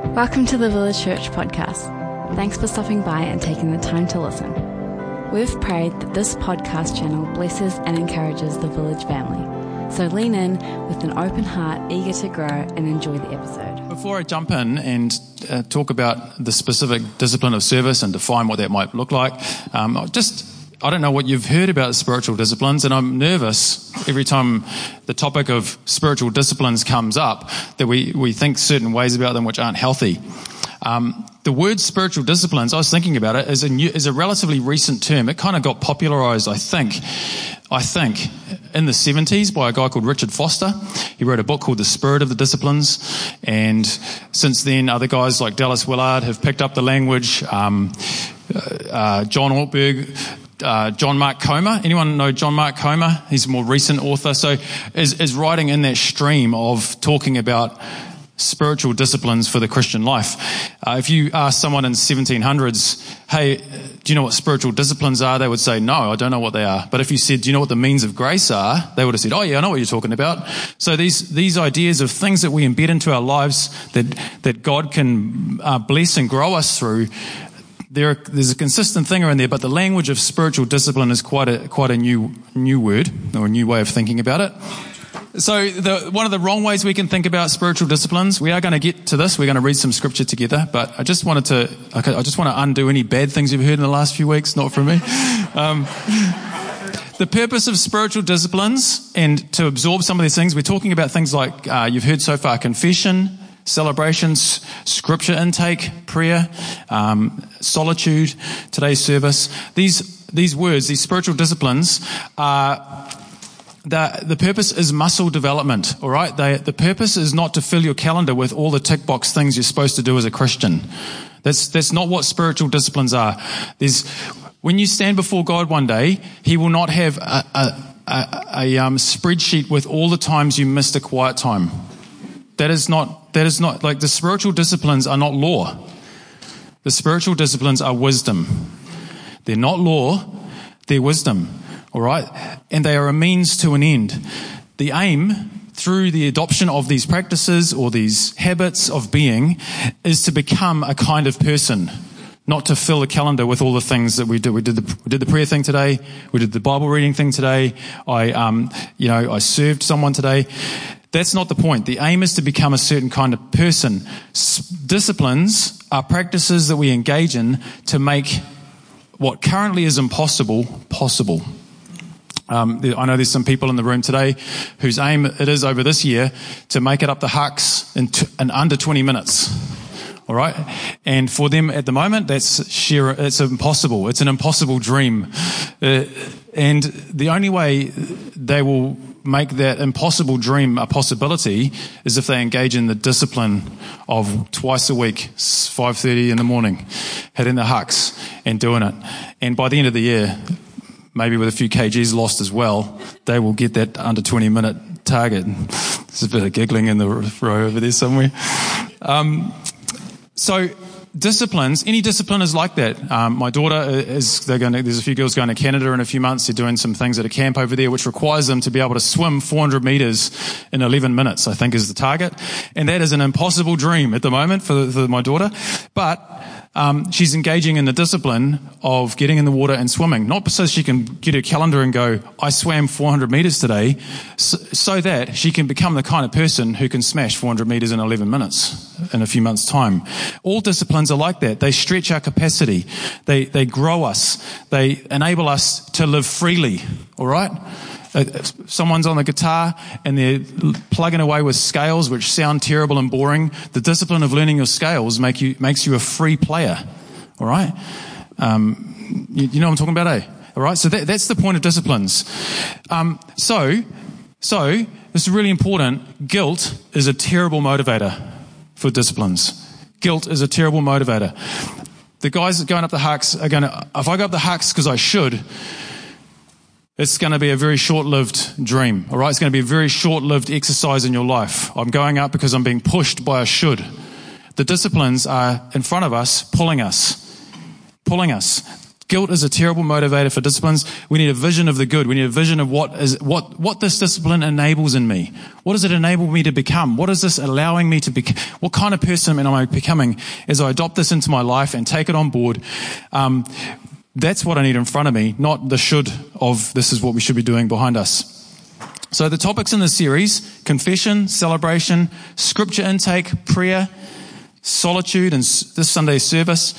Welcome to the Village Church podcast. Thanks for stopping by and taking the time to listen. We've prayed that this podcast channel blesses and encourages the Village family. So lean in with an open heart, eager to grow and enjoy the episode. Before I jump in and talk about the specific discipline of service and define what that might look like, I don't know what you've heard about spiritual disciplines, and I'm nervous every time the topic of spiritual disciplines comes up that we think certain ways about them which aren't healthy. The word spiritual disciplines, I was thinking about it, is a relatively recent term. It kind of got popularized, I think, in the 70s by a guy called Richard Foster. He wrote a book called The Spirit of the Disciplines, and since then other guys like Dallas Willard have picked up the language. John Ortberg, John Mark Comer. Anyone know John Mark Comer? He's a more recent author, so is writing in that stream of talking about spiritual disciplines for the Christian life. If you ask someone in the 1700s, hey, do you know what spiritual disciplines are? They would say, no, I don't know what they are. But if you said, do you know what the means of grace are? They would have said, oh yeah, I know what you're talking about. So these ideas of things that we embed into our lives that God can bless and grow us through, there's a consistent thing around there, but the language of spiritual discipline is quite a new word, or a new way of thinking about it. So one of the wrong ways we can think about spiritual disciplines, we are going to get to this, we're going to read some scripture together, but I just want to undo any bad things you've heard in the last few weeks, not from me. The purpose of spiritual disciplines, and to absorb some of these things, we're talking about things like, you've heard so far, confession, celebrations, scripture intake, prayer, solitude, today's service. These words, these spiritual disciplines are, the purpose is muscle development, all right? The purpose is not to fill your calendar with all the tick box things you're supposed to do as a Christian. That's not what spiritual disciplines are. When you stand before God one day, He will not have a spreadsheet with all the times you missed a quiet time. That is not like, the spiritual disciplines are not law. The spiritual disciplines are wisdom. They're not law, they're wisdom. All right? And they are a means to an end. The aim, through the adoption of these practices or these habits of being, is to become a kind of person, not to fill the calendar with all the things that we do. We did the prayer thing today. We did the Bible reading thing today. I served someone today. That's not the point. The aim is to become a certain kind of person. Disciplines are practices that we engage in to make what currently is impossible possible. I know there's some people in the room today whose aim it is over this year to make it up the Hucks in under 20 minutes. All right? And for them at the moment, it's impossible. It's an impossible dream. And the only way they will make that impossible dream a possibility is if they engage in the discipline of twice a week, 5:30 in the morning, hitting the Hucks and doing it. And by the end of the year, maybe with a few kgs lost as well, they will get that under 20-minute target. There's a bit of giggling in the row over there somewhere. So disciplines, any discipline is like that. My daughter there's a few girls going to Canada in a few months. They're doing some things at a camp over there, which requires them to be able to swim 400 meters in 11 minutes, I think is the target. And that is an impossible dream at the moment for my daughter. But she's engaging in the discipline of getting in the water and swimming, not so she can get her calendar and go, I swam 400 meters today, so that she can become the kind of person who can smash 400 meters in 11 minutes in a few months' time. All disciplines are like that. They stretch our capacity. They grow us. They enable us to live freely, all right? If someone's on the guitar and they're plugging away with scales which sound terrible and boring, the discipline of learning your scales makes you a free player. All right? You know what I'm talking about, eh? All right? So that's the point of disciplines. So this is really important. Guilt is a terrible motivator for disciplines. Guilt is a terrible motivator. The guys that going up the Hucks if I go up the Hucks because I should, it's going to be a very short-lived dream, all right? It's going to be a very short-lived exercise in your life. I'm going up because I'm being pushed by a should. The disciplines are in front of us, pulling us. Guilt is a terrible motivator for disciplines. We need a vision of the good. We need a vision of what this discipline enables in me. What does it enable me to become? What is this allowing me to become? What kind of person am I becoming as I adopt this into my life and take it on board? That's what I need in front of me, not the should of this is what we should be doing behind us. So the topics in the series: confession, celebration, scripture intake, prayer, solitude, and this Sunday's service.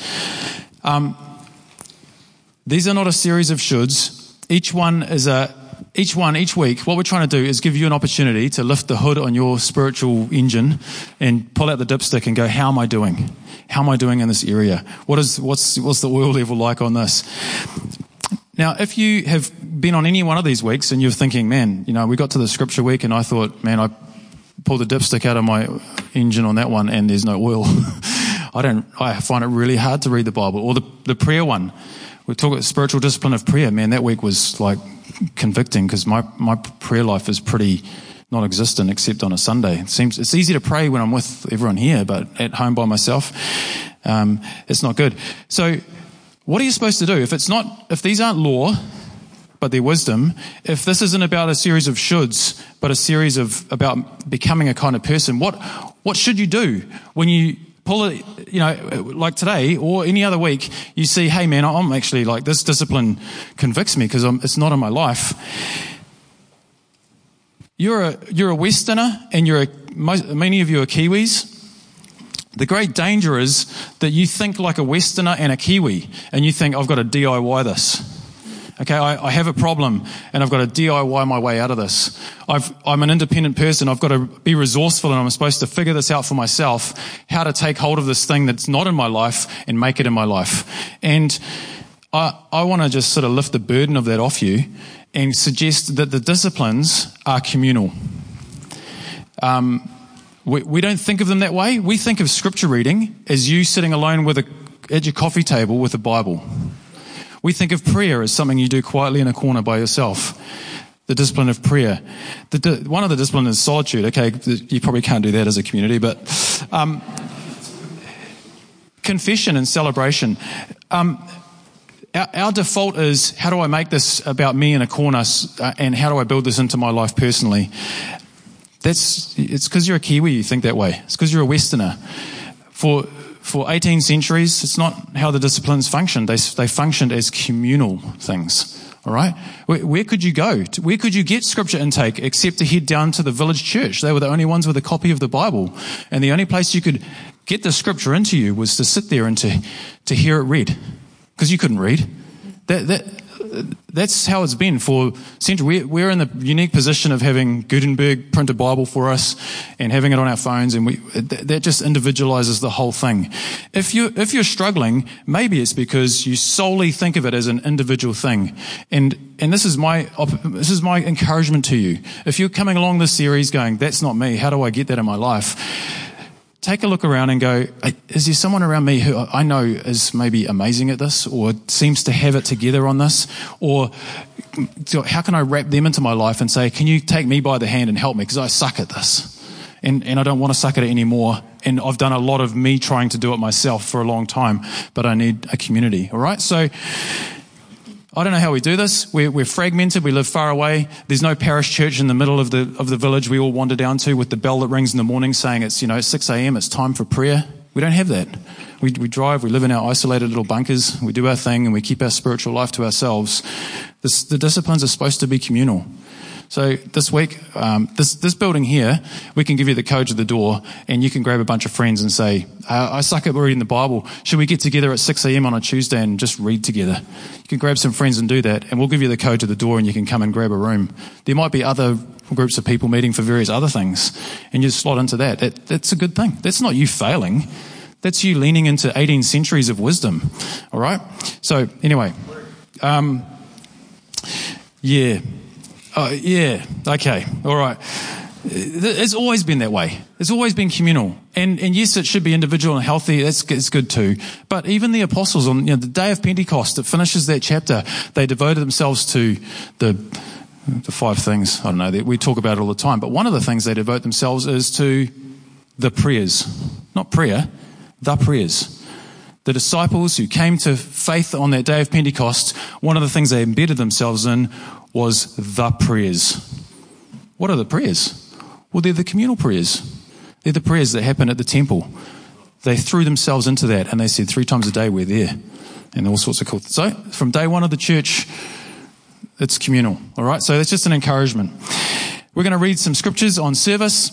These are not a series of shoulds. Each week, what we're trying to do is give you an opportunity to lift the hood on your spiritual engine and pull out the dipstick and go, how am I doing? How am I doing in this area? What's the oil level like on this? Now, if you have been on any one of these weeks and you're thinking, man, we got to the scripture week and I thought, man, I pulled the dipstick out of my engine on that one and there's no oil. I find it really hard to read the Bible. Or the prayer one. We talk about spiritual discipline of prayer. Man, that week was like convicting because my prayer life is pretty non-existent except on a Sunday. It's easy to pray when I'm with everyone here, but at home by myself, it's not good. So what are you supposed to do? If these aren't law, but they're wisdom, if this isn't about a series of shoulds, but a series about becoming a kind of person, what should you do when you pull it, like today or any other week, you see, hey man, I'm actually like, this discipline convicts me because it's not in my life. You're a Westerner and many of you are Kiwis. The great danger is that you think like a Westerner and a Kiwi and you think, I've got to DIY this. Okay, I have a problem and I've got to DIY my way out of this. I'm an independent person. I've got to be resourceful and I'm supposed to figure this out for myself, how to take hold of this thing that's not in my life and make it in my life. And I want to just sort of lift the burden of that off you and suggest that the disciplines are communal. We don't think of them that way. We think of scripture reading as you sitting alone at your coffee table with a Bible. We think of prayer as something you do quietly in a corner by yourself. The discipline of prayer. One of the disciplines is solitude. Okay, you probably can't do that as a community, but confession and celebration. Our default is, how do I make this about me in a corner, and how do I build this into my life personally? It's because you're a Kiwi you think that way. It's because you're a Westerner. For 18 centuries, it's not how the disciplines functioned. They functioned as communal things. All right? Where could you go? Where could you get scripture intake except to head down to the village church? They were the only ones with a copy of the Bible. And the only place you could get the scripture into you was to sit there and to hear it read. Because you couldn't read. That's how it's been for centuries. We're in the unique position of having Gutenberg print a Bible for us and having it on our phones, and that just individualizes the whole thing. If you're struggling, maybe it's because you solely think of it as an individual thing. And this is my encouragement to you. If you're coming along this series going, that's not me, how do I get that in my life? Take a look around and go, is there someone around me who I know is maybe amazing at this or seems to have it together on this? Or how can I wrap them into my life and say, can you take me by the hand and help me? Because I suck at this. And I don't want to suck at it anymore. And I've done a lot of me trying to do it myself for a long time, but I need a community. All right? So I don't know how we do this. We're fragmented. We live far away. There's no parish church in the middle of the village we all wander down to with the bell that rings in the morning saying it's 6 a.m. It's time for prayer. We don't have that. We drive. We live in our isolated little bunkers. We do our thing and we keep our spiritual life to ourselves. The disciplines are supposed to be communal. So this week, this building here, we can give you the code to the door and you can grab a bunch of friends and say, I suck at reading the Bible. Should we get together at 6 a.m. on a Tuesday and just read together? You can grab some friends and do that, and we'll give you the code to the door and you can come and grab a room. There might be other groups of people meeting for various other things, and you slot into that. That's a good thing. That's not you failing. That's you leaning into 18 centuries of wisdom. All right? So anyway, yeah. Okay. All right. It's always been that way. It's always been communal. And yes, it should be individual and healthy. It's good too. But even the apostles on the day of Pentecost, it finishes that chapter. They devoted themselves to the 5 things. I don't know. We talk about it all the time. But one of the things they devote themselves is to the prayers. Not prayer, the prayers. the disciples who came to faith on that day of Pentecost, one of the things they embedded themselves in was the prayers. What are the prayers? Well, they're the communal prayers. They're the prayers that happen at the temple. They threw themselves into that and they said 3 times a day we're there, and all sorts of cool things. So from day one of the church, it's communal. All right, so that's just an encouragement. We're going to read some scriptures on service,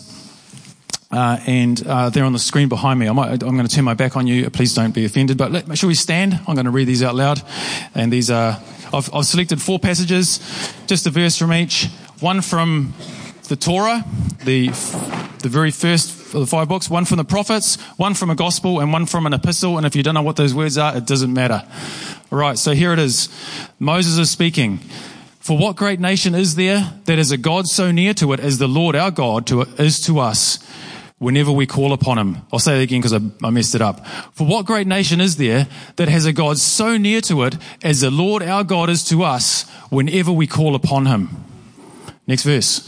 and they're on the screen behind me. I'm going to turn my back on you. Please don't be offended. But make sure we stand. I'm going to read these out loud. And these are, I've selected 4 passages, just a verse from each. One from the Torah, the very first of the 5 books. One from the prophets, one from a gospel, and one from an epistle. And if you don't know what those words are, it doesn't matter. All right, so here it is. Moses is speaking. For what great nation is there that is a God so near to it as the Lord our God is to us whenever we call upon him? I'll say it again because I messed it up. For what great nation is there that has a God so near to it as the Lord our God is to us whenever we call upon him? Next verse.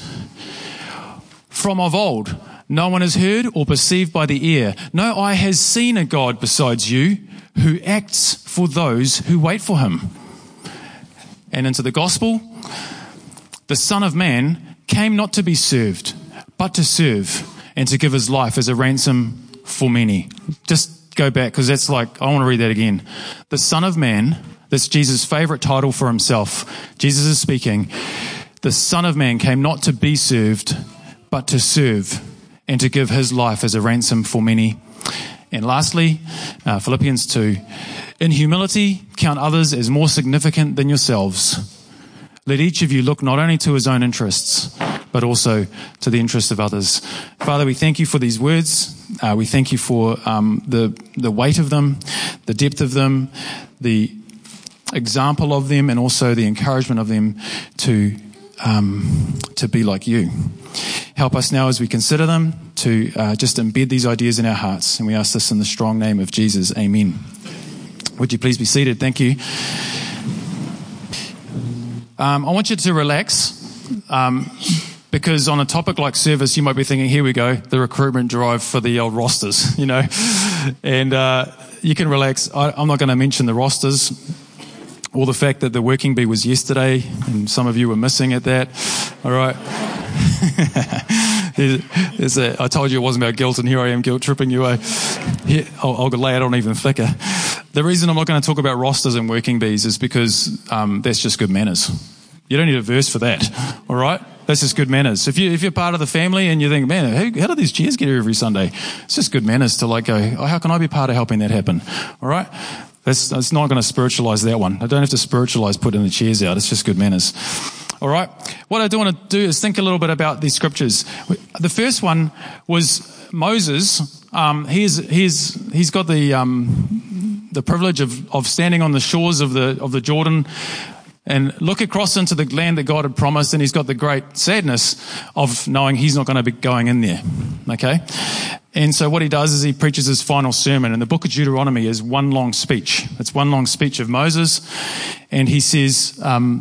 From of old, no one has heard or perceived by the ear. No eye has seen a God besides you who acts for those who wait for him. And into the gospel, the Son of Man came not to be served, but to serve and to give his life as a ransom for many. Just go back, because that's like, I want to read that again. The Son of Man, that's Jesus' favorite title for himself. Jesus is speaking. The Son of Man came not to be served, but to serve and to give his life as a ransom for many. And lastly, Philippians 2. In humility, count others as more significant than yourselves. Let each of you look not only to his own interests, but also to the interests of others. Father, we thank you for these words. We thank you for the weight of them, the depth of them, the example of them, and also the encouragement of them to be like you. Help us now as we consider them to just embed these ideas in our hearts. And we ask this in the strong name of Jesus. Amen. Would you please be seated? Thank you. I want you to relax, because on a topic like service, you might be thinking, here we go, the recruitment drive for the old rosters, and you can relax. I'm not going to mention the rosters or the fact that the working bee was yesterday, and some of you were missing at that. All right. I told you it wasn't about guilt, and here I am guilt tripping you. I'll lay it on even thicker. The reason I'm not going to talk about rosters and working bees is because that's just good manners. You don't need a verse for that, all right? That's just good manners. If you're part of the family and you think, man, how do these chairs get here every Sunday? It's just good manners to go, oh, how can I be part of helping that happen? All right? That's not going to spiritualize that one. I don't have to spiritualize putting the chairs out. It's just good manners. All right. What I do want to do is think a little bit about these scriptures. The first one was Moses. He's got the privilege of standing on the shores of the Jordan and look across into the land that God had promised, and he's got the great sadness of knowing he's not going to be going in there. Okay? And so what he does is he preaches his final sermon, and the book of Deuteronomy is one long speech. It's one long speech of Moses, and he says,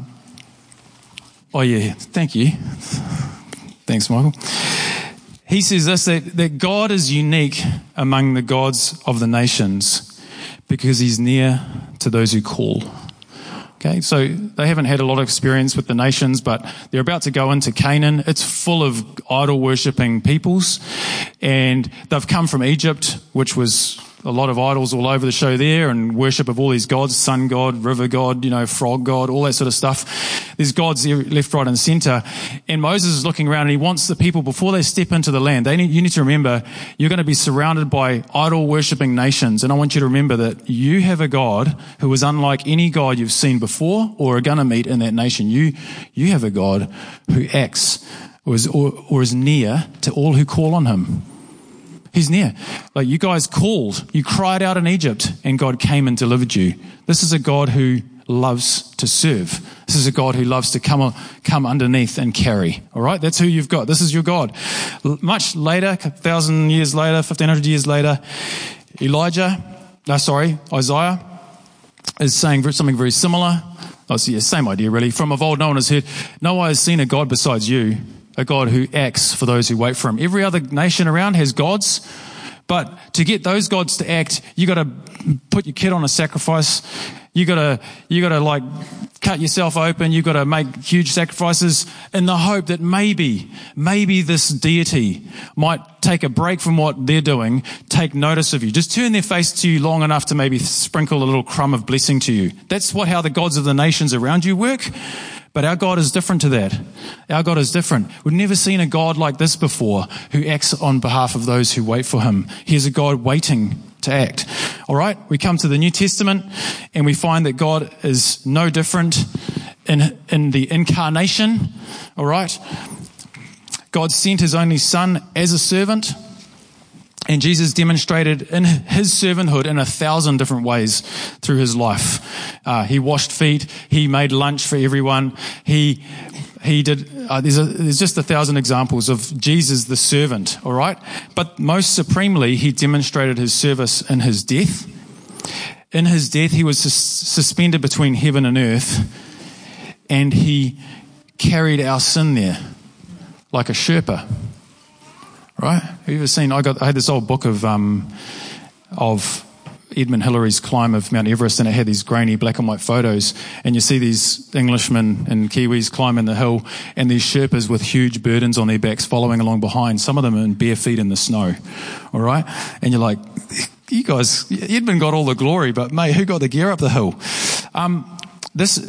thank you. Thanks, Michael. He says this, that God is unique among the gods of the nations because he's near to those who call. Okay, so they haven't had a lot of experience with the nations, but they're about to go into Canaan. It's full of idol-worshipping peoples, and they've come from Egypt, which was a lot of idols all over the show there, and worship of all these gods, sun god, river god, frog god, all that sort of stuff. There's gods there left, right, and center. And Moses is looking around, and he wants the people, before they step into the land, you need to remember, you're going to be surrounded by idol-worshipping nations. And I want you to remember that you have a God who is unlike any God you've seen before or are going to meet in that nation. You have a God who acts or is near to all who call on him. He's near. Like, you guys called, you cried out in Egypt, and God came and delivered you. This is a God who loves to serve. This is a God who loves to come underneath and carry. All right? That's who you've got. This is your God. Much later, 1,000 years later, 1,500 years later, Isaiah is saying something very similar. Same idea, really. From of old, no one has heard, no eye has seen a God besides you, a God who acts for those who wait for him. Every other nation around has gods, But to get those gods to act, you got to put your kid on a sacrifice. You got to like cut yourself open. You got to make huge sacrifices in the hope that maybe this deity might take a break from what they're doing, take notice of you, just turn their face to you long enough to maybe sprinkle a little crumb of blessing to you. That's how the gods of the nations around you work. But our God is different to that. Our God is different. We've never seen a God like this before who acts on behalf of those who wait for him. He's a God waiting to act. All right, we come to the New Testament and we find that God is no different in the incarnation. All right, God sent his only son as a servant. And Jesus demonstrated in his servanthood in 1,000 different ways through his life. He washed feet. He made lunch for everyone. He did. There's just 1,000 examples of Jesus the servant. All right, but most supremely, he demonstrated his service in his death. In his death, he was suspended between heaven and earth, and he carried our sin there like a Sherpa. Right? Have you ever seen? I had this old book of Edmund Hillary's climb of Mount Everest, and it had these grainy black and white photos. And you see these Englishmen and Kiwis climbing the hill, and these Sherpas with huge burdens on their backs following along behind. Some of them in bare feet in the snow. All right, and you're like, you guys, Edmund got all the glory, but mate, who got the gear up the hill? This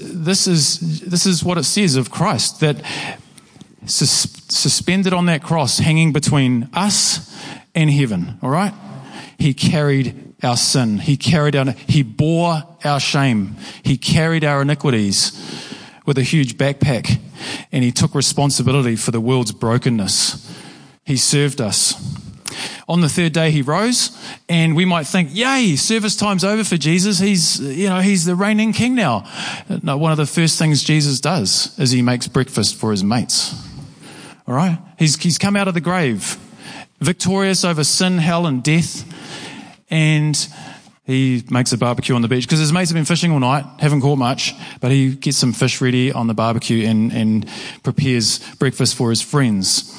is what it says of Christ, that suspended on that cross, hanging between us and heaven, all right? He carried our sin. He bore our shame. He carried our iniquities with a huge backpack, and he took responsibility for the world's brokenness. He served us. On the third day he rose, and we might think, yay, service time's over for Jesus. He's the reigning king now. No, one of the first things Jesus does is he makes breakfast for his mates. All right? He's come out of the grave, victorious over sin, hell, and death, and he makes a barbecue on the beach because his mates have been fishing all night, haven't caught much, but he gets some fish ready on the barbecue and prepares breakfast for his friends.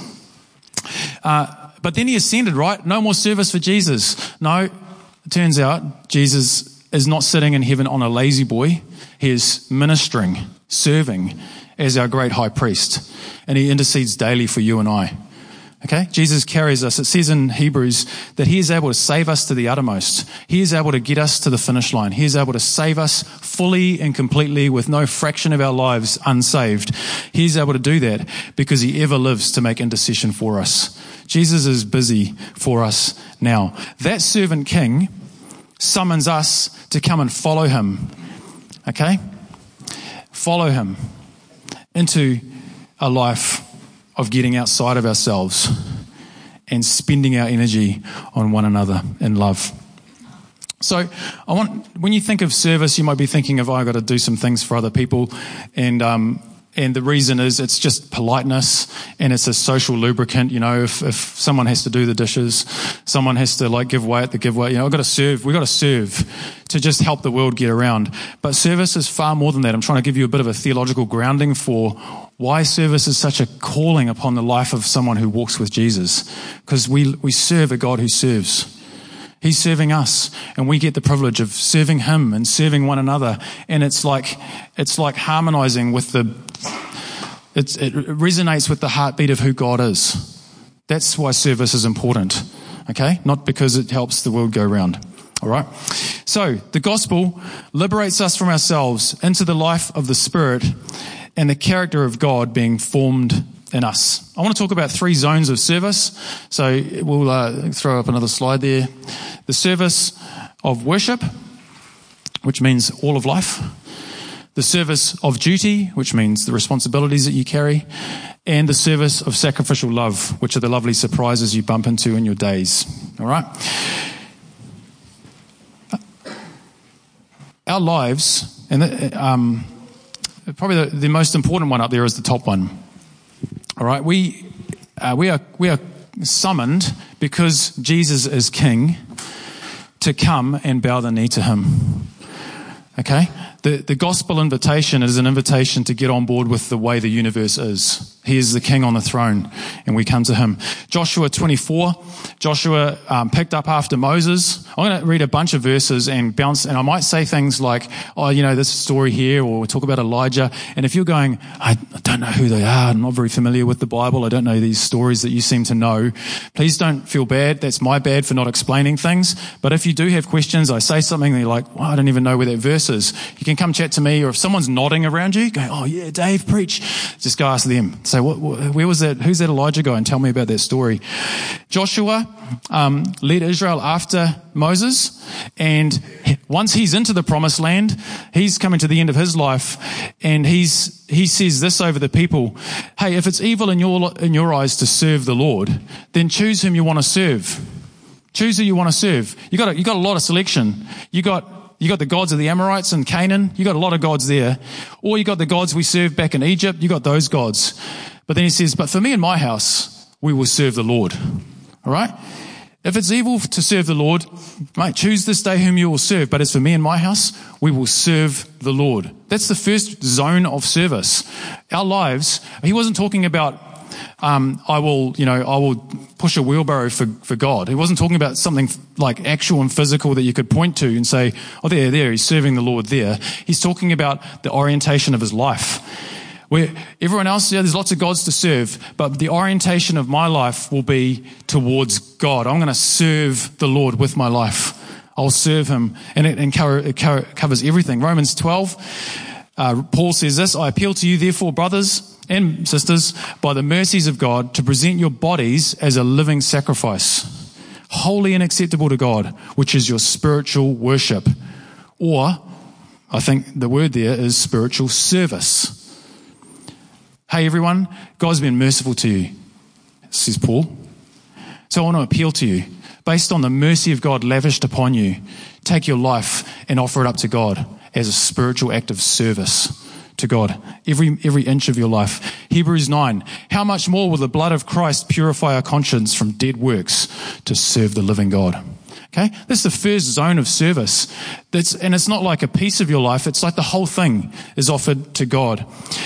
But then he ascended, right? No more service for Jesus. No, it turns out Jesus is not sitting in heaven on a lazy boy. He is ministering, serving as our great high priest. And he intercedes daily for you and I. Okay? Jesus carries us. It says in Hebrews that he is able to save us to the uttermost. He is able to get us to the finish line. He is able to save us fully and completely with no fraction of our lives unsaved. He is able to do that because he ever lives to make intercession for us. Jesus is busy for us now. That servant king summons us to come and follow him. Okay? Follow him into a life of getting outside of ourselves and spending our energy on one another in love. So when you think of service, you might be thinking of, I've got to do some things for other people. And the reason is it's just politeness and it's a social lubricant. You know, if someone has to do the dishes, someone has to give way at the giveaway, I've got to serve. We've got to serve to just help the world get around. But service is far more than that. I'm trying to give you a bit of a theological grounding for why service is such a calling upon the life of someone who walks with Jesus. Because we serve a God who serves. He's serving us, and we get the privilege of serving him and serving one another. And it's like harmonizing with it resonates with the heartbeat of who God is. That's why service is important. Okay? Not because it helps the world go round. All right? So the gospel liberates us from ourselves into the life of the Spirit and the character of God being formed in us. I want to talk about 3 zones of service. So we'll throw up another slide there. The service of worship, which means all of life. The service of duty, which means the responsibilities that you carry. And the service of sacrificial love, which are the lovely surprises you bump into in your days. All right? Our lives, and probably the most important one up there is the top one. All right, we are summoned because Jesus is King to come and bow the knee to him. Okay, The gospel invitation is an invitation to get on board with the way the universe is. He is the king on the throne, and we come to him. Joshua 24, Joshua picked up after Moses. I'm going to read a bunch of verses and bounce, and I might say things like, oh, this story here, or we'll talk about Elijah. And if you're going, I don't know who they are, I'm not very familiar with the Bible, I don't know these stories that you seem to know, please don't feel bad. That's my bad for not explaining things. But if you do have questions, I say something and you're like, well, I don't even know where that verse is. You can come chat to me, or if someone's nodding around you, go, oh yeah, Dave, preach. Just go ask them. Say, where was that? Who's that Elijah guy? And tell me about that story. Joshua led Israel after Moses, and once he's into the promised land, he's coming to the end of his life, and he says this over the people: hey, if it's evil in your eyes to serve the Lord, then choose whom you want to serve. Choose who you want to serve. You got a lot of selection. You got the gods of the Amorites in Canaan. You got a lot of gods there. Or you got the gods we served back in Egypt. You got those gods. But then he says, but for me and my house, we will serve the Lord. All right? If it's evil to serve the Lord, mate, choose this day whom you will serve. But as for me and my house, we will serve the Lord. That's the first zone of service. Our lives, he wasn't talking about I will push a wheelbarrow for God. He wasn't talking about something like actual and physical that you could point to and say, oh, there, he's serving the Lord there. He's talking about the orientation of his life. Where everyone else, there's lots of gods to serve, but the orientation of my life will be towards God. I'm going to serve the Lord with my life. I'll serve him, and it covers everything. Romans 12, Paul says this: I appeal to you, therefore, brothers and sisters, by the mercies of God, to present your bodies as a living sacrifice, holy and acceptable to God, which is your spiritual worship. Or, I think the word there is spiritual service. Hey everyone, God's been merciful to you, says Paul. So I want to appeal to you, based on the mercy of God lavished upon you, take your life and offer it up to God as a spiritual act of service to God, every inch of your life. Hebrews 9, how much more will the blood of Christ purify our conscience from dead works to serve the living God? Okay, this is the first zone of service. And it's not like a piece of your life, it's like the whole thing is offered to God.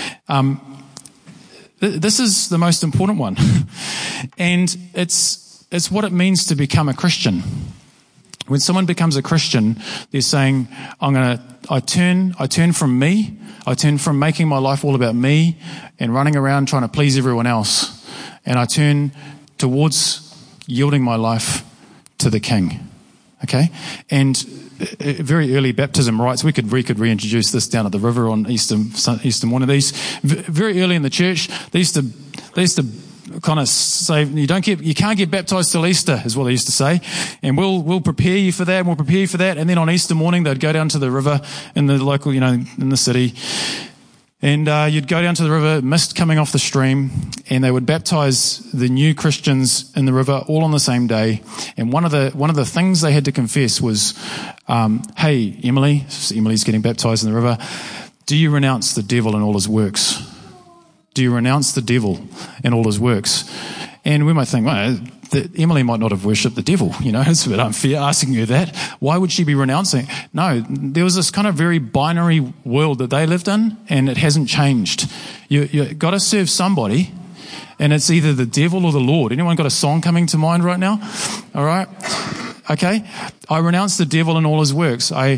This is the most important one. And it's what it means to become a Christian. When someone becomes a Christian, they're saying, I turn from me, I turn from making my life all about me and running around trying to please everyone else, and I turn towards yielding my life to the King. Okay? And very early baptism rites, we could reintroduce this down at the river on Easter one of these. Very early in the church, they used to kind of say, you can't get baptized till Easter, is what they used to say. And we'll prepare you for that, and we'll prepare you for that. And then on Easter morning, they'd go down to the river in the local, in the city. And you'd go down to the river, mist coming off the stream, and they would baptize the new Christians in the river all on the same day. And one of the things they had to confess was, hey, Emily's getting baptized in the river. Do you renounce the devil and all his works? Do you renounce the devil and all his works? And we might think, well, Emily might not have worshipped the devil. It's a bit unfair asking her that. Why would she be renouncing? No, there was this kind of very binary world that they lived in, and it hasn't changed. You got to serve somebody, and it's either the devil or the Lord. Anyone got a song coming to mind right now? All right. Okay. I renounce the devil and all his works. I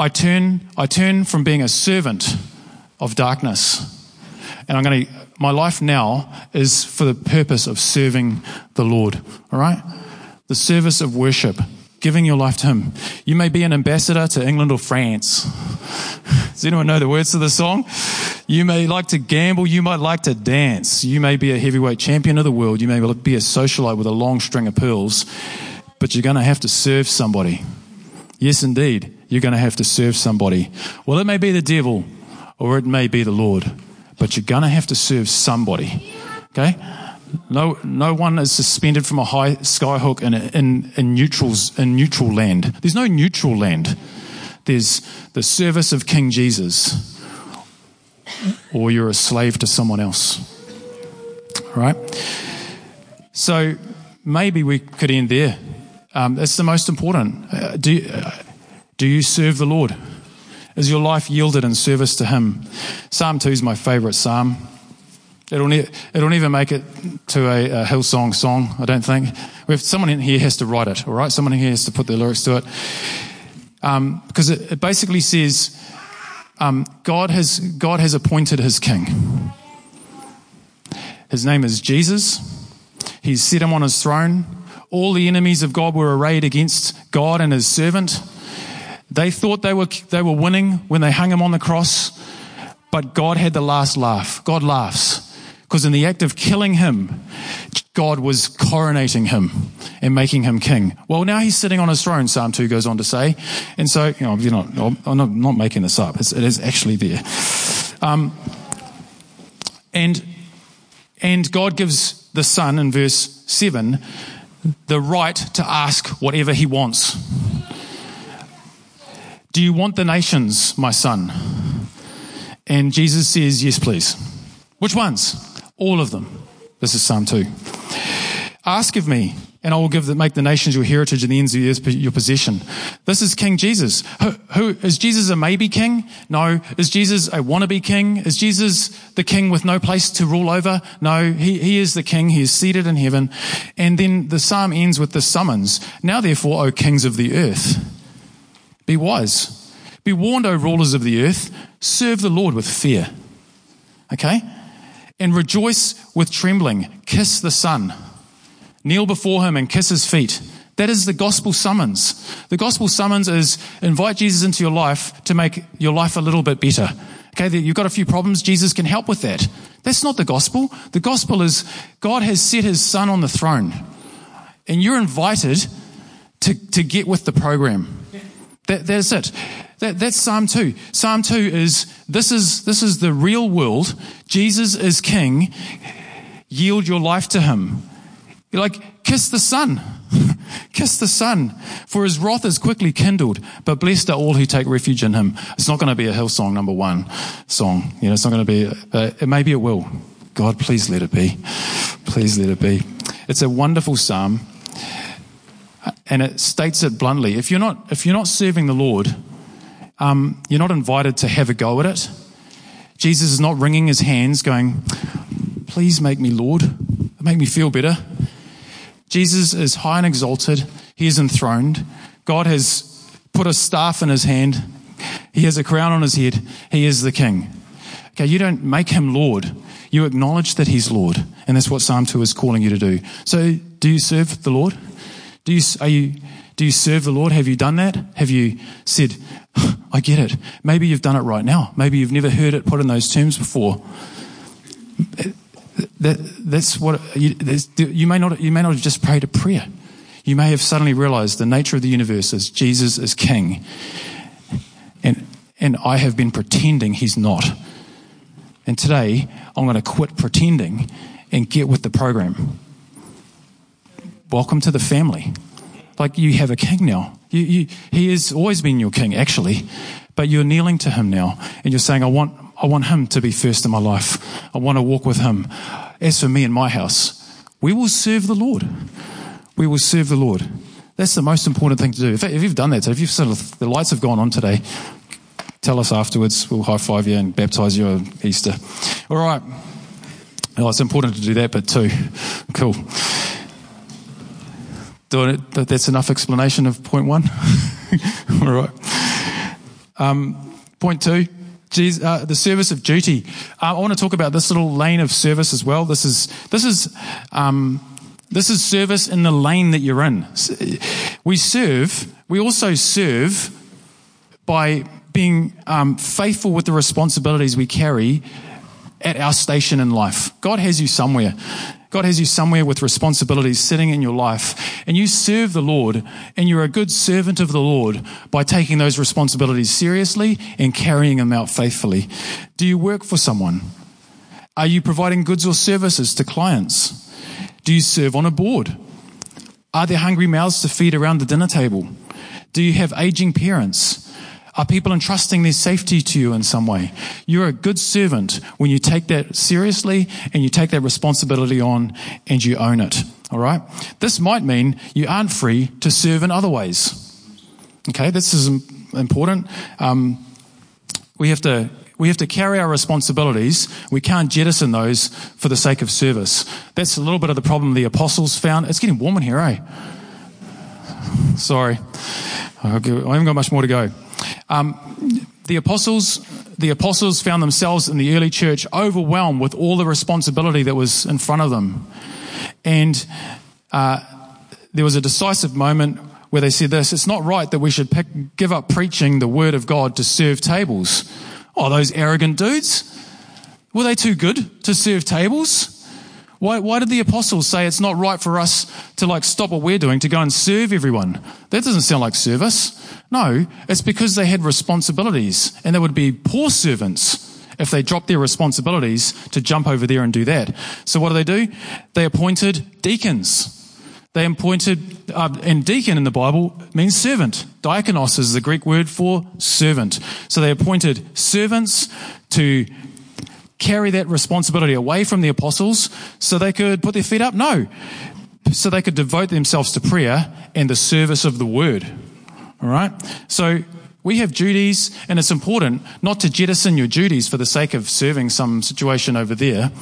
turn from being a servant of darkness. And my life now is for the purpose of serving the Lord. All right? The service of worship, giving your life to him. You may be an ambassador to England or France. Does anyone know the words to the song? You may like to gamble. You might like to dance. You may be a heavyweight champion of the world. You may be a socialite with a long string of pearls. But you're going to have to serve somebody. Yes, indeed. You're going to have to serve somebody. Well, it may be the devil or it may be the Lord. But you're going to have to serve somebody, okay? No one is suspended from a high skyhook in neutral land. There's no neutral land. There's the service of King Jesus, or you're a slave to someone else, all right? So maybe we could end there. It's the most important. Do you serve the Lord? Is your life yielded in service to him? Psalm 2 is my favourite psalm. It'll never make it to a Hillsong song, I don't think. Someone in here has to write it, all right? Someone in here has to put the lyrics to it. Because it basically says, God has appointed his king. His name is Jesus. He's set him on his throne. All the enemies of God were arrayed against God and his servant. They thought they were winning when they hung him on the cross, but God had the last laugh. God laughs. Because in the act of killing him, God was coronating him and making him king. Well, now he's sitting on his throne, Psalm 2 goes on to say. And so, I'm not making this up. It is actually there. And God gives the Son, in verse 7, the right to ask whatever he wants. Do you want the nations, my son? And Jesus says, yes, please. Which ones? All of them. This is Psalm 2. Ask of me, and I will make the nations your heritage and the ends of the earth your possession. This is King Jesus. Who is Jesus a maybe king? No. Is Jesus a wannabe king? Is Jesus the king with no place to rule over? No. He is the king. He is seated in heaven. And then the psalm ends with the summons. Now therefore, O kings of the earth, be wise. Be warned, O rulers of the earth. Serve the Lord with fear. Okay? And rejoice with trembling. Kiss the Son. Kneel before him and kiss his feet. That is the gospel summons. The gospel summons is invite Jesus into your life to make your life a little bit better. Okay, you've got a few problems. Jesus can help with that. That's not the gospel. The gospel is God has set his Son on the throne. And you're invited to get with the program. That's it. That's Psalm 2. Psalm 2 is this is the real world. Jesus is king. Yield your life to him. You're like, kiss the Son. Kiss the Son. For his wrath is quickly kindled, but blessed are all who take refuge in him. It's not going to be a Hillsong number 1 song. It's not going to be, maybe it will. God, please let it be. Please let it be. It's a wonderful psalm. And it states it bluntly. If you're not serving the Lord, you're not invited to have a go at it. Jesus is not wringing his hands going, please make me Lord. Make me feel better. Jesus is high and exalted. He is enthroned. God has put a staff in his hand. He has a crown on his head. He is the king. Okay, you don't make him Lord. You acknowledge that he's Lord. And that's what Psalm 2 is calling you to do. So do you serve the Lord? Do you serve the Lord? Have you done that? Have you said, I get it. Maybe you've done it right now. Maybe you've never heard it put in those terms before. That's what you may not have just prayed a prayer. You may have suddenly realized the nature of the universe is Jesus is king. And I have been pretending he's not. And today I'm going to quit pretending and get with the program. Welcome to the family. Like you have a king now. He has always been your king, actually, but you're kneeling to him now, and you're saying, I want him to be first in my life. I want to walk with him. As for me and my house, we will serve the Lord. We will serve the Lord. That's the most important thing to do. If you've done that, so if you've sort of, the lights have gone on today, tell us afterwards. We'll high five you and baptize you on Easter. All right. Oh, it's important to do that, but too. Cool. That's enough explanation of point 1. All right. Point 2, the service of duty. I want to talk about this little lane of service as well. This is service in the lane that you're in. We also serve by being faithful with the responsibilities we carry at our station in life. God has you somewhere. God has you somewhere with responsibilities sitting in your life, and you serve the Lord, and you're a good servant of the Lord by taking those responsibilities seriously and carrying them out faithfully. Do you work for someone? Are you providing goods or services to clients? Do you serve on a board? Are there hungry mouths to feed around the dinner table? Do you have aging parents? Are people entrusting their safety to you in some way? You're a good servant when you take that seriously and you take that responsibility on and you own it. All right? This might mean you aren't free to serve in other ways. Okay, this is important. We have to carry our responsibilities. We can't jettison those for the sake of service. That's a little bit of the problem the apostles found. It's getting warm in here, eh? Sorry. I haven't got much more to go. The apostles found themselves in the early church overwhelmed with all the responsibility that was in front of them. And there was a decisive moment where they said this: it's not right that we should give up preaching the word of God to serve tables. Oh, those arrogant dudes. Were they too good to serve tables? Why did the apostles say it's not right for us to stop what we're doing to go and serve everyone? That doesn't sound like service. No, it's because they had responsibilities, and they would be poor servants if they dropped their responsibilities to jump over there and do that. So what do? They appointed deacons. They appointed, and deacon in the Bible means servant. Diakonos is the Greek word for servant. So they appointed servants to carry that responsibility away from the apostles so they could put their feet up? No. So they could devote themselves to prayer and the service of the word. All right? So we have duties, and it's important not to jettison your duties for the sake of serving some situation over there.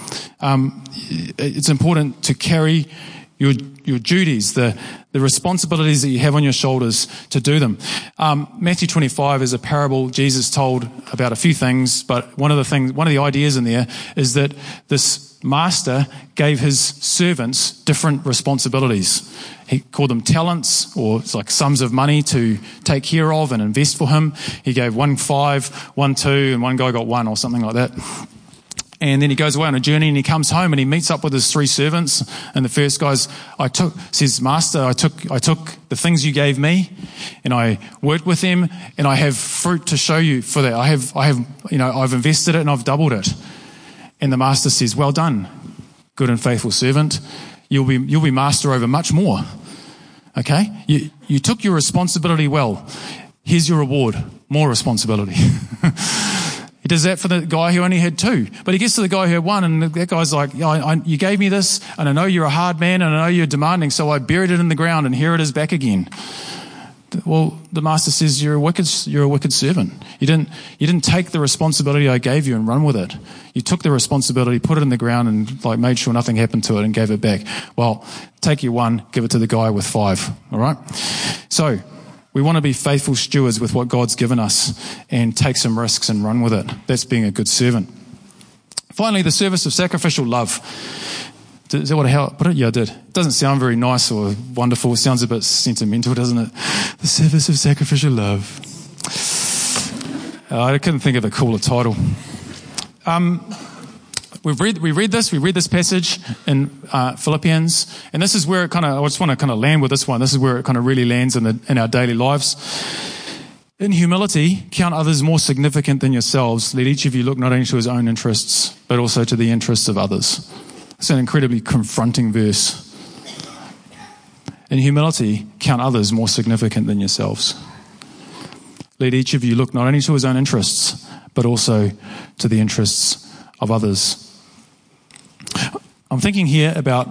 It's important to carry your duties, the responsibilities that you have on your shoulders to do them. Matthew 25 is a parable Jesus told about a few things, but one of the ideas in there is that this master gave his servants different responsibilities. He called them talents, or it's like sums of money to take care of and invest for him. He gave 1 5, 1 2, and one guy got 1 or something like that. And then he goes away on a journey and he comes home and he meets up with his 3 servants. And the first guy says, Master, I took the things you gave me and I worked with them and I have fruit to show you for that. I've invested it and I've doubled it. And the master says, well done, good and faithful servant. You'll be master over much more. Okay? You took your responsibility well. Here's your reward, more responsibility. He does that for the guy who only had 2. But he gets to the guy who had 1, and that guy's like, you gave me this, and I know you're a hard man, and I know you're demanding, so I buried it in the ground, and here it is back again. Well, the master says, you're a wicked servant. You didn't take the responsibility I gave you and run with it. You took the responsibility, put it in the ground, and made sure nothing happened to it and gave it back. Well, take your 1, give it to the guy with 5. All right? So we want to be faithful stewards with what God's given us and take some risks and run with it. That's being a good servant. Finally, the service of sacrificial love. Is that how I put it? Yeah, I did. It doesn't sound very nice or wonderful. It sounds a bit sentimental, doesn't it? The service of sacrificial love. I couldn't think of a cooler title. We read this passage in Philippians, and this is where it I just want to land with this one. This is where it really lands in our daily lives. In humility, count others more significant than yourselves. Let each of you look not only to his own interests, but also to the interests of others. It's an incredibly confronting verse. In humility, count others more significant than yourselves. Let each of you look not only to his own interests, but also to the interests of others. I'm thinking here about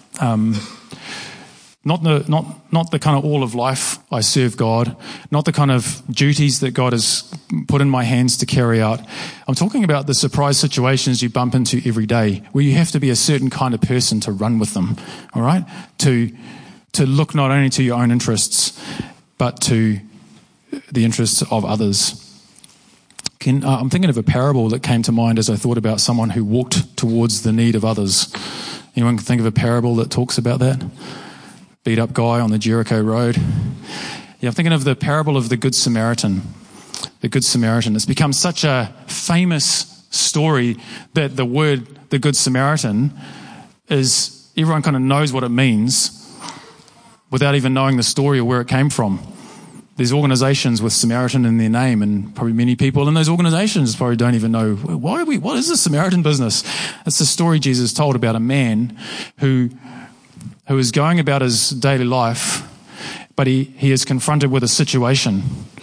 not the kind of all of life I serve God, not the kind of duties that God has put in my hands to carry out. I'm talking about the surprise situations you bump into every day, where you have to be a certain kind of person to run with them. All right, to look not only to your own interests, but to the interests of others. I'm thinking of a parable that came to mind as I thought about someone who walked towards the need of others. Anyone can think of a parable that talks about that? Beat up guy on the Jericho road. Yeah, I'm thinking of the parable of the Good Samaritan. The Good Samaritan. It's become such a famous story that the word, the Good Samaritan, is, everyone kind of knows what it means without even knowing the story or where it came from. There's organizations with Samaritan in their name, and probably many people in those organizations probably don't even know, what is the Samaritan business? It's the story Jesus told about a man who is going about his daily life, but he is confronted with a situation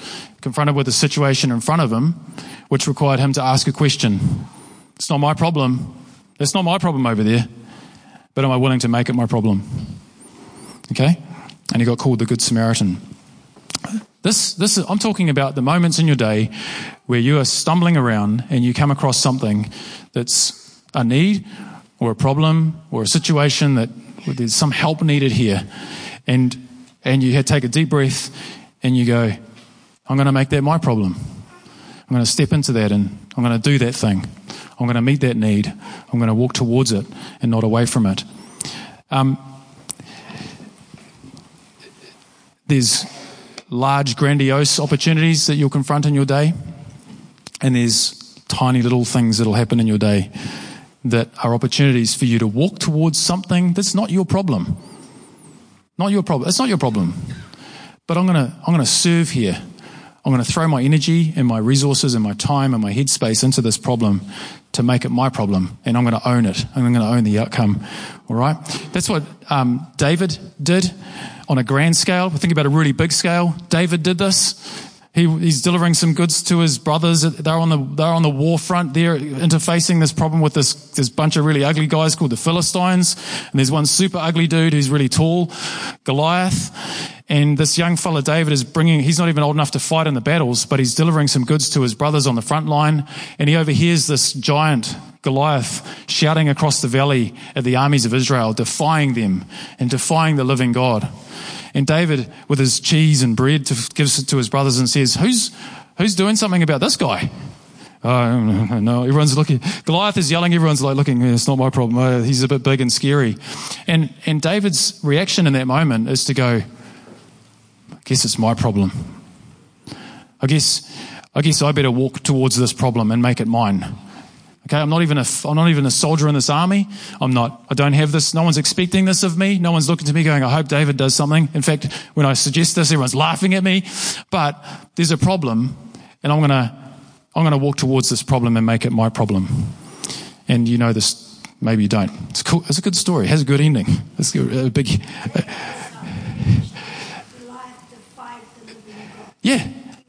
in front of him, which required him to ask a question. It's not my problem. That's not my problem over there, but am I willing to make it my problem? Okay? And he got called the Good Samaritan. I'm talking about the moments in your day where you are stumbling around and you come across something that's a need or a problem or a situation that there's some help needed here. And you take a deep breath and you go, I'm going to make that my problem. I'm going to step into that and I'm going to do that thing. I'm going to meet that need. I'm going to walk towards it and not away from it. There's large, grandiose opportunities that you'll confront in your day, and there's tiny little things that'll happen in your day that are opportunities for you to walk towards something that's not your problem. Not your problem. It's not your problem. But I'm gonna serve here. I'm going to throw my energy and my resources and my time and my headspace into this problem to make it my problem, and I'm going to own it. I'm going to own the outcome. All right? That's what David did on a grand scale. Think about a really big scale. David did this. He's delivering some goods to his brothers. They're on the war front. They're interfacing this problem with this bunch of really ugly guys called the Philistines. And there's one super ugly dude who's really tall, Goliath. And this young fella, David, he's not even old enough to fight in the battles, but he's delivering some goods to his brothers on the front line. And he overhears this giant, Goliath, shouting across the valley at the armies of Israel, defying them and defying the living God. And David, with his cheese and bread, gives it to his brothers and says, who's doing something about this guy? Oh, no, everyone's looking. Goliath is yelling, everyone's like looking, it's not my problem. He's a bit big and scary. And David's reaction in that moment is to go, I guess it's my problem. I guess I better walk towards this problem and make it mine. Okay, I'm not even a soldier in this army. I don't have this. No one's expecting this of me. No one's looking to me going, I hope David does something. In fact, when I suggest this, everyone's laughing at me. But there's a problem, and I'm gonna walk towards this problem and make it my problem. And you know this, maybe you don't. It's cool. It's a good story. It has a good ending. It's a big. Yeah.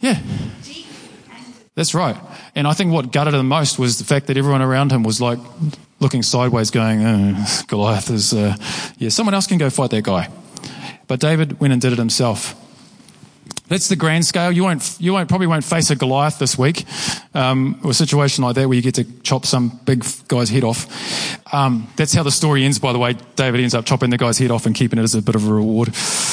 That's right. And I think what gutted him most was the fact that everyone around him was like looking sideways going, Goliath is, someone else can go fight that guy. But David went and did it himself. That's the grand scale. You probably won't face a Goliath this week, or a situation like that where you get to chop some big guy's head off. That's how the story ends, by the way. David ends up chopping the guy's head off and keeping it as a bit of a reward.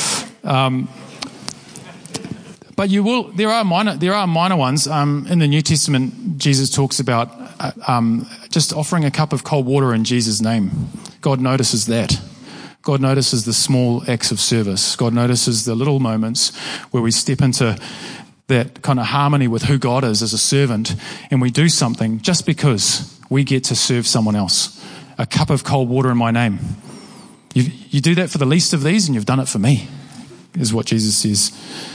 But there are minor ones. In the New Testament, Jesus talks about just offering a cup of cold water in Jesus' name. God notices that. God notices the small acts of service. God notices the little moments where we step into that kind of harmony with who God is as a servant, and we do something just because we get to serve someone else. A cup of cold water in my name. You do that for the least of these, and you've done it for me, is what Jesus says.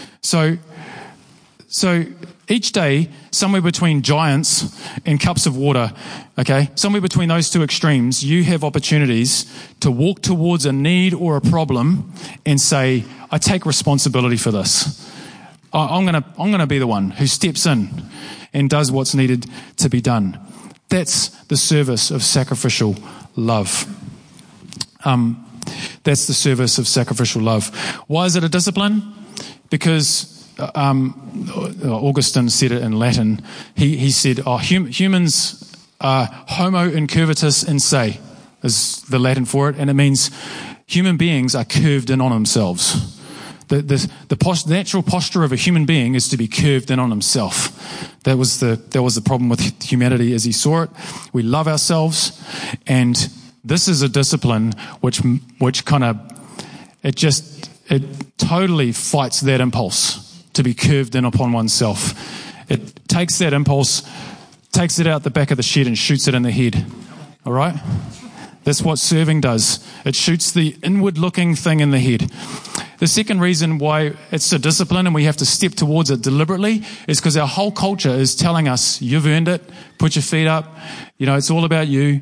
So each day, somewhere between giants and cups of water, okay, somewhere between those two extremes, you have opportunities to walk towards a need or a problem and say, I take responsibility for this. I'm gonna be the one who steps in and does what's needed to be done. That's the service of sacrificial love. That's the service of sacrificial love. Why is it a discipline? Because Augustine said it in Latin. He said, humans are homo incurvatus in se, is the Latin for it, and it means human beings are curved in on themselves. The natural posture of a human being is to be curved in on himself. That was the problem with humanity as he saw it. We love ourselves, and this is a discipline which kind of it totally fights that impulse to be curved in upon oneself. It takes that impulse, takes it out the back of the shed and shoots it in the head. All right? That's what serving does. It shoots the inward-looking thing in the head. The second reason why it's a discipline and we have to step towards it deliberately is because our whole culture is telling us, you've earned it, put your feet up, it's all about you.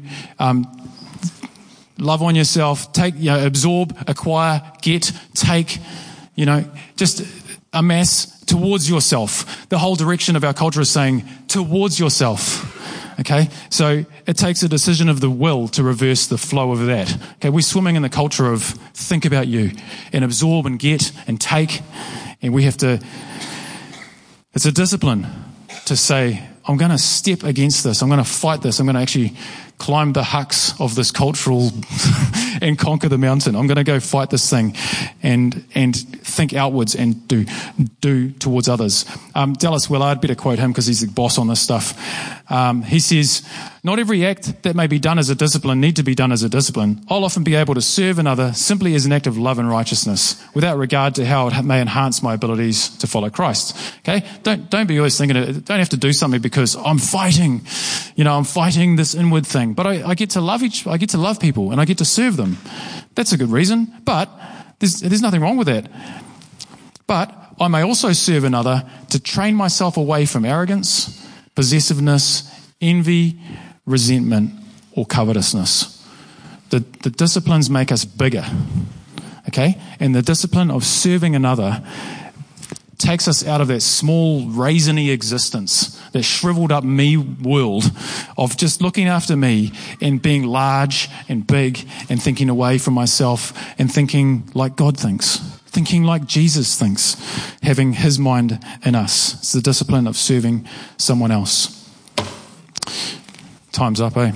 Love on yourself, absorb, acquire, get, take, just amass towards yourself. The whole direction of our culture is saying towards yourself. Okay, so it takes a decision of the will to reverse the flow of that. Okay, we're swimming in the culture of think about you and absorb and get and take And we have to, it's a discipline to say, I'm going to step against this. I'm going to fight this. I'm going to actually climb the hucks of this cultural and conquer the mountain. I'm going to go fight this thing and think outwards and do towards others. Dallas Willard, better quote him because he's the boss on this stuff. He says, not every act that may be done as a discipline need to be done as a discipline. I'll often be able to serve another simply as an act of love and righteousness without regard to how it may enhance my abilities to follow Christ. Okay? Don't be always thinking, don't have to do something because I'm fighting this inward thing. But I get to love people and I get to serve them. That's a good reason. But there's nothing wrong with that. But I may also serve another to train myself away from arrogance, possessiveness, envy, resentment, or covetousness. The disciplines make us bigger. Okay? And the discipline of serving another takes us out of that small, raisiny existence, that shriveled up me world of just looking after me and being large and big and thinking away from myself and thinking like God thinks, thinking like Jesus thinks, having his mind in us. It's the discipline of serving someone else. Time's up, eh?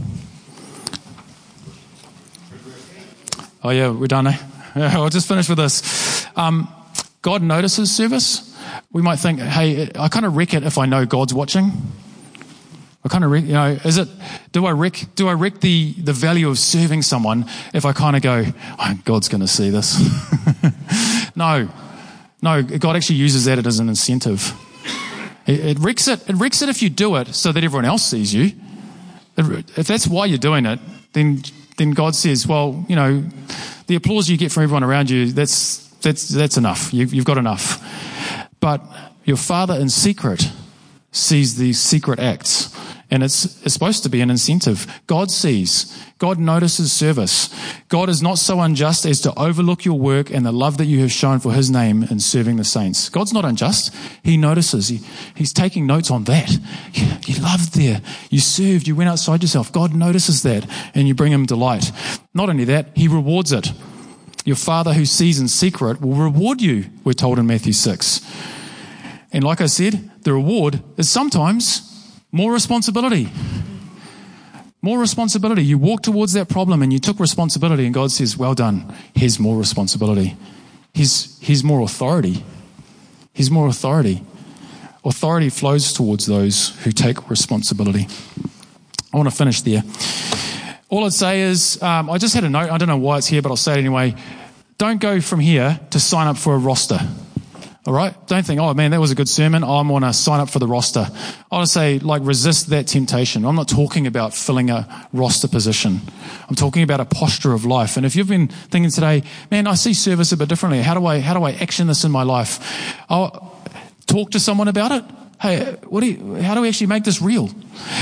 Oh yeah, we're done, eh? I'll just finish with this. God notices service. We might think, hey, I kind of wreck it if I know God's watching. I kind of wreck, do I wreck the value of serving someone if I kind of go, oh, God's going to see this? No, God actually uses that as an incentive. It wrecks it if you do it so that everyone else sees you. If that's why you're doing it, then God says, well, the applause you get from everyone around you, that's enough. You've got enough. But your Father in secret sees these secret acts, and it's supposed to be an incentive. God sees. God notices service. God is not so unjust as to overlook your work and the love that you have shown for his name in serving the saints. God's not unjust. He notices. He's taking notes on that. You loved there. You served. You went outside yourself. God notices that, and you bring him delight. Not only that, he rewards it. Your Father who sees in secret will reward you, we're told in Matthew 6. And like I said, the reward is sometimes more responsibility. More responsibility. You walk towards that problem and you took responsibility, and God says, well done. Here's more responsibility. Here's more authority. Here's more authority. Authority flows towards those who take responsibility. I want to finish there. All I'd say is, I just had a note. I don't know why it's here, but I'll say it anyway. Don't go from here to sign up for a roster. All right? Don't think, oh man, that was a good sermon. I want to sign up for the roster. I want to say, resist that temptation. I'm not talking about filling a roster position. I'm talking about a posture of life. And if you've been thinking today, man, I see service a bit differently. How do I action this in my life? I'll talk to someone about it. Hey, how do we actually make this real?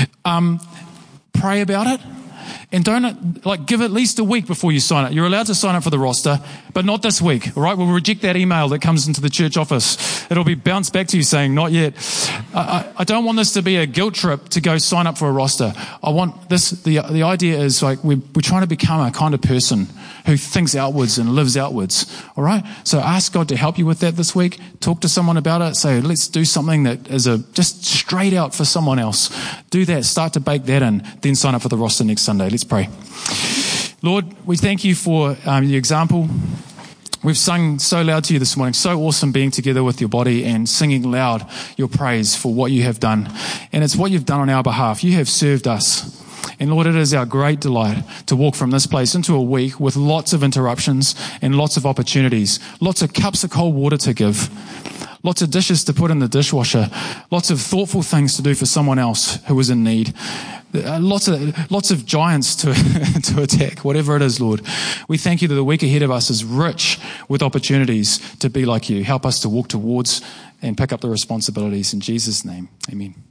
Pray about it. And don't give at least a week before you sign up. You're allowed to sign up for the roster, but not this week, all right? We'll reject that email that comes into the church office. It'll be bounced back to you saying, not yet. I don't want this to be a guilt trip to go sign up for a roster. I want this, the idea is we're trying to become a kind of person who thinks outwards and lives outwards, all right? So ask God to help you with that this week. Talk to someone about it. Say, let's do something that is just straight out for someone else. Do that. Start to bake that in. Then sign up for the roster next Sunday. Let's pray. Lord, we thank you for the example. We've sung so loud to you this morning. So awesome being together with your body and singing loud your praise for what you have done. And it's what you've done on our behalf. You have served us. And Lord, it is our great delight to walk from this place into a week with lots of interruptions and lots of opportunities, lots of cups of cold water to give, lots of dishes to put in the dishwasher, lots of thoughtful things to do for someone else who is in need. Lots of giants to attack, whatever it is, Lord. We thank you that the week ahead of us is rich with opportunities to be like you. Help us to walk towards and pick up the responsibilities. In Jesus' name, amen.